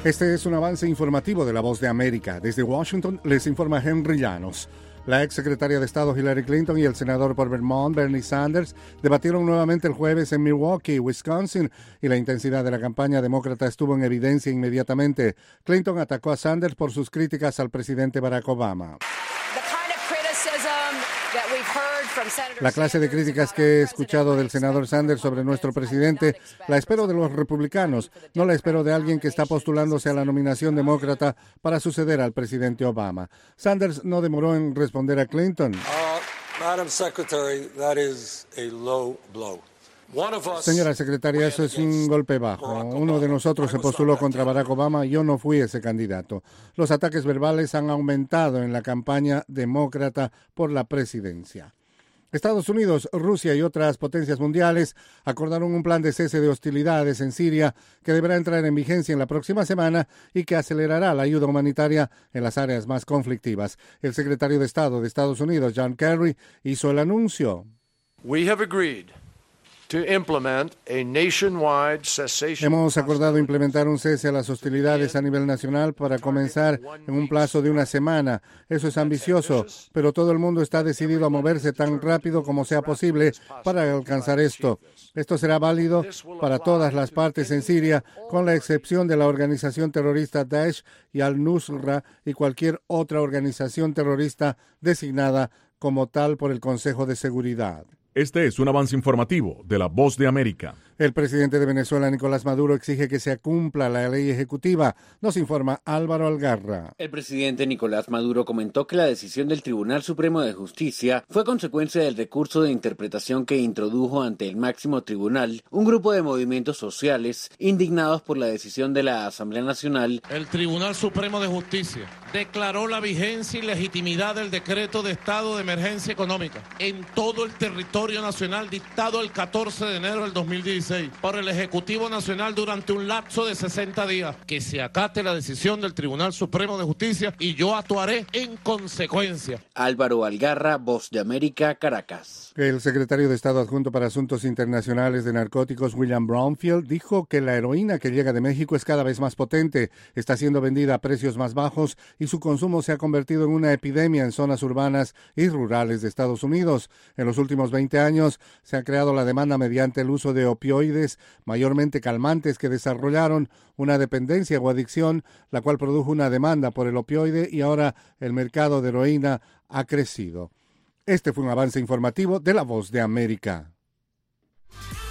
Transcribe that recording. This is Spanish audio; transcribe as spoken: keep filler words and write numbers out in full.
Este es un avance informativo de La Voz de América. Desde Washington les informa Henry Llanos. La ex secretaria de Estado Hillary Clinton y el senador por Vermont Bernie Sanders debatieron nuevamente el jueves en Milwaukee, Wisconsin, y la intensidad de la campaña demócrata estuvo en evidencia inmediatamente. Clinton atacó a Sanders por sus críticas al presidente Barack Obama. La clase de críticas que he escuchado del senador Sanders sobre nuestro presidente la espero de los republicanos, no la espero de alguien que está postulándose a la nominación demócrata para suceder al presidente Obama. Sanders no demoró en responder a Clinton. Uh, Madam Secretary, that is a low blow. Señora secretaria, eso es un golpe bajo. Uno de nosotros se postuló contra Barack Obama, yo no fui ese candidato. Los ataques verbales han aumentado en la campaña demócrata por la presidencia. Estados Unidos, Rusia y otras potencias mundiales acordaron un plan de cese de hostilidades en Siria que deberá entrar en vigencia en la próxima semana y que acelerará la ayuda humanitaria en las áreas más conflictivas. El secretario de Estado de Estados Unidos, John Kerry, hizo el anuncio. We have agreed to implement a nationwide cessation. Hemos acordado implementar un cese a las hostilidades a nivel nacional para comenzar en un plazo de una semana. Eso es ambicioso, pero todo el mundo está decidido a moverse tan rápido como sea posible para alcanzar esto. Esto será válido para todas las partes en Siria, con la excepción de la organización terrorista Daesh y Al-Nusra y cualquier otra organización terrorista designada como tal por el Consejo de Seguridad. Este es un avance informativo de La Voz de América. El presidente de Venezuela, Nicolás Maduro, exige que se cumpla la ley ejecutiva. Nos informa Álvaro Algarra. El presidente Nicolás Maduro comentó que la decisión del Tribunal Supremo de Justicia fue consecuencia del recurso de interpretación que introdujo ante el máximo tribunal un grupo de movimientos sociales indignados por la decisión de la Asamblea Nacional. El Tribunal Supremo de Justicia declaró la vigencia y legitimidad del decreto de estado de emergencia económica en todo el territorio nacional dictado el catorce de enero del dos mil dieciséis por el Ejecutivo Nacional durante un lapso de sesenta días. Que se acate la decisión del Tribunal Supremo de Justicia y yo actuaré en consecuencia. Álvaro Algarra, Voz de América, Caracas. El secretario de Estado adjunto para Asuntos Internacionales de Narcóticos, William Brownfield, dijo que la heroína que llega de México es cada vez más potente, está siendo vendida a precios más bajos y su consumo se ha convertido en una epidemia en zonas urbanas y rurales de Estados Unidos. En los últimos veinte años se ha creado la demanda mediante el uso de opioides, mayormente calmantes, que desarrollaron una dependencia o adicción, la cual produjo una demanda por el opioide y ahora el mercado de heroína ha crecido. Este fue un avance informativo de La Voz de América.